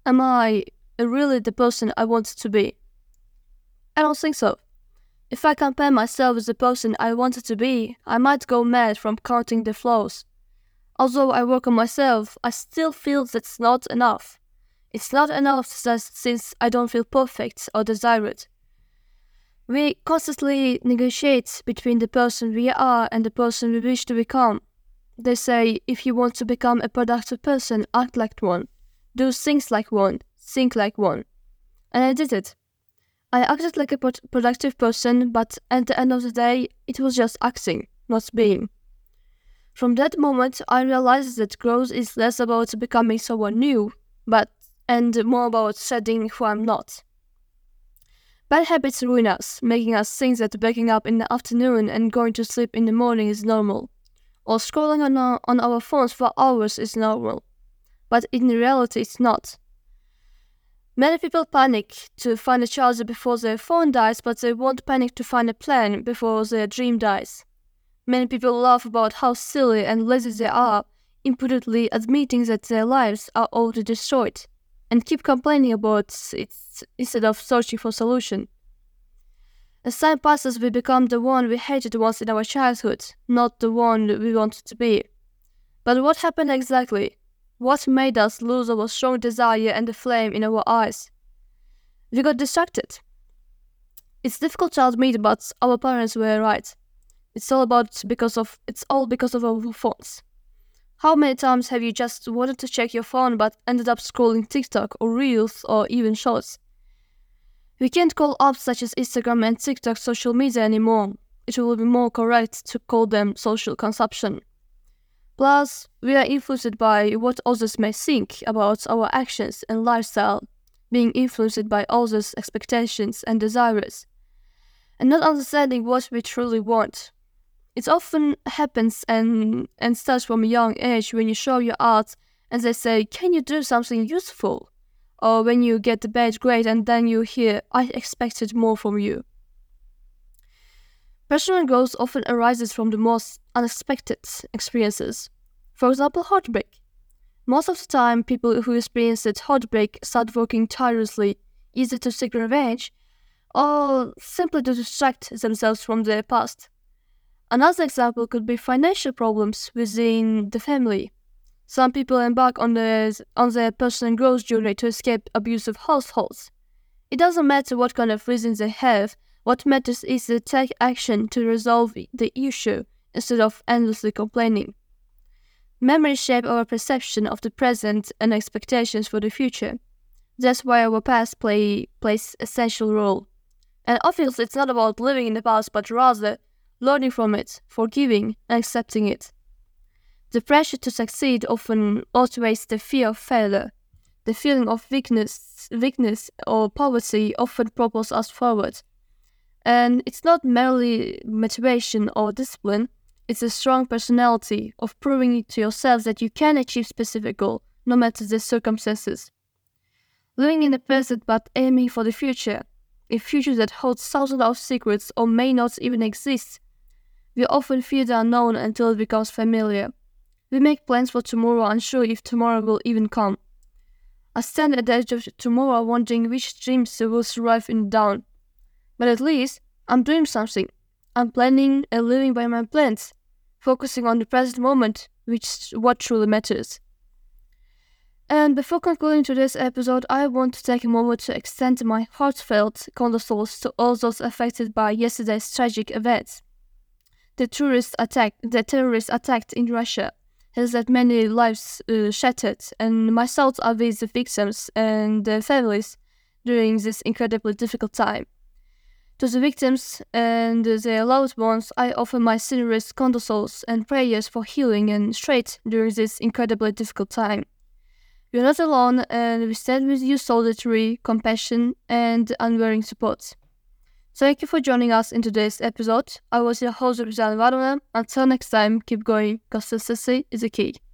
Am I really the person I wanted to be? I don't think so. If I compare myself with the person I wanted to be, I might go mad from counting the flaws. Although I work on myself, I still feel that's not enough. It's not enough since I don't feel perfect or desired. We constantly negotiate between the person we are and the person we wish to become. They say, if you want to become a productive person, act like one. Do things like one. Think like one. And I did it. I acted like a productive person, but at the end of the day, it was just acting, not being. From that moment, I realized that growth is less about becoming someone new, and more about shedding who I'm not. Bad habits ruin us, making us think that waking up in the afternoon and going to sleep in the morning is normal, or scrolling on our phones for hours is normal. But in reality, it's not. Many people panic to find a charger before their phone dies, but they won't panic to find a plan before their dream dies. Many people laugh about how silly and lazy they are, impudently admitting that their lives are already destroyed, and keep complaining about it instead of searching for a solution. As time passes, we become the one we hated once in our childhood, not the one we wanted to be. But what happened exactly? What made us lose our strong desire and the flame in our eyes? We got distracted. It's difficult to admit, but our parents were right. It's all because of our phones. How many times have you just wanted to check your phone but ended up scrolling TikTok or Reels or even Shorts? We can't call apps such as Instagram and TikTok social media anymore. It will be more correct to call them social consumption. Plus, we are influenced by what others may think about our actions and lifestyle, being influenced by others' expectations and desires, and not understanding what we truly want. It often happens and starts from a young age when you show your art and they say, "Can you do something useful?" Or when you get a bad grade and then you hear, "I expected more from you." Personal growth often arises from the most unexpected experiences. For example, heartbreak. Most of the time, people who experience heartbreak start working tirelessly, either to seek revenge or simply to distract themselves from their past. Another example could be financial problems within the family. Some people embark on their personal growth journey to escape abusive households. It doesn't matter what kind of reasons they have. What matters is to take action to resolve the issue instead of endlessly complaining. Memories shape our perception of the present and expectations for the future. That's why our past plays an essential role. And obviously it's not about living in the past, but rather learning from it, forgiving and accepting it. The pressure to succeed often outweighs the fear of failure. The feeling of weakness or poverty often propels us forward. And it's not merely motivation or discipline, it's a strong personality of proving to yourself that you can achieve specific goal, no matter the circumstances. Living in the present but aiming for the future, a future that holds thousands of secrets or may not even exist. We often fear the unknown until it becomes familiar. We make plans for tomorrow unsure if tomorrow will even come. I stand at the edge of tomorrow wondering which dreams will survive in the dawn. But at least, I'm doing something. I'm planning and living by my plans, focusing on the present moment, which is what truly matters. And before concluding today's episode, I want to take a moment to extend my heartfelt condolences to all those affected by yesterday's tragic events. The terrorist attack in Russia has left many lives shattered, and my thoughts are with the victims and their families during this incredibly difficult time. To the victims and their loved ones, I offer my sincerest condolences and prayers for healing and strength during this incredibly difficult time. You're not alone, and we stand with you solidarity, compassion, and unwavering support. Thank you for joining us in today's episode. I was your host, Rizal Varona. Until next time, keep going. Consistency is the key.